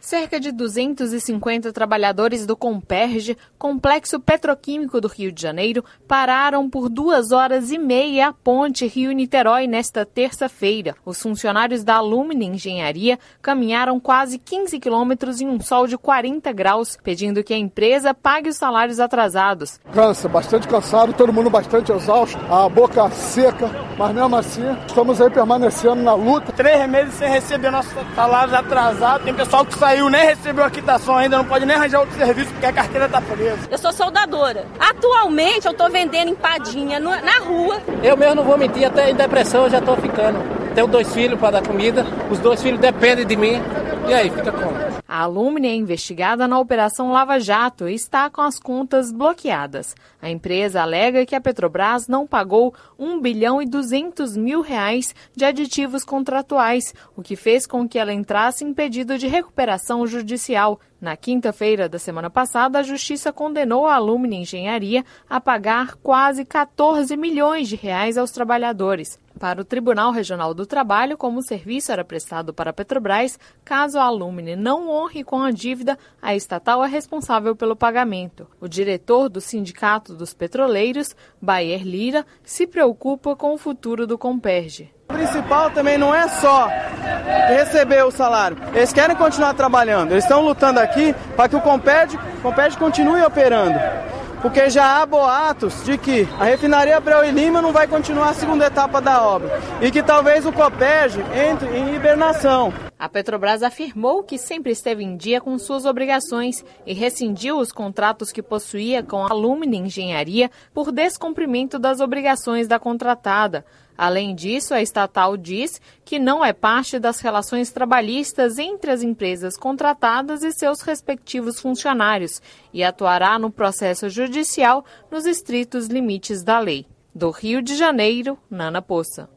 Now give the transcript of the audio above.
Cerca de 250 trabalhadores do Comperj, Complexo Petroquímico do Rio de Janeiro, pararam por 2h30 a ponte Rio-Niterói nesta terça-feira. Os funcionários da Alumni Engenharia caminharam quase 15 quilômetros em um sol de 40 graus, pedindo que a empresa pague os salários atrasados. Cansa, bastante cansado, todo mundo bastante exausto, a boca seca, mas mesmo assim estamos aí permanecendo na luta. 3 meses sem receber nossos salários atrasados, tem pessoal que saiu, nem recebeu a quitação ainda, não pode nem arranjar outro serviço porque a carteira está presa. Eu sou soldadora. Atualmente eu estou vendendo empadinha na rua. Eu mesmo não vou mentir, até em depressão eu já estou ficando. Tenho 2 filhos para dar comida, os 2 filhos dependem de mim. E aí, fica como? A Alumni é investigada na Operação Lava Jato e está com as contas bloqueadas. A empresa alega que a Petrobras não pagou R$ 1,2 bilhão de aditivos contratuais, o que fez com que ela entrasse em pedido de recuperação judicial. Na quinta-feira da semana passada, a Justiça condenou a Alumni Engenharia a pagar quase R$ 14 milhões aos trabalhadores. Para o Tribunal Regional do Trabalho, como o serviço era prestado para a Petrobras, caso a Alumni não honre com a dívida, a estatal é responsável pelo pagamento. O diretor do Sindicato dos Petroleiros, Bayer Lira, se preocupa com o futuro do Comperj. O principal também não é só receber o salário. Eles querem continuar trabalhando. Eles estão lutando aqui para que o Comperj continue operando. Porque já há boatos de que a refinaria Abreu e Lima não vai continuar a segunda etapa da obra e que talvez o Comperj entre em hibernação. A Petrobras afirmou que sempre esteve em dia com suas obrigações e rescindiu os contratos que possuía com a Alumni Engenharia por descumprimento das obrigações da contratada. Além disso, a estatal diz que não é parte das relações trabalhistas entre as empresas contratadas e seus respectivos funcionários e atuará no processo judicial nos estritos limites da lei. Do Rio de Janeiro, Nana Poça.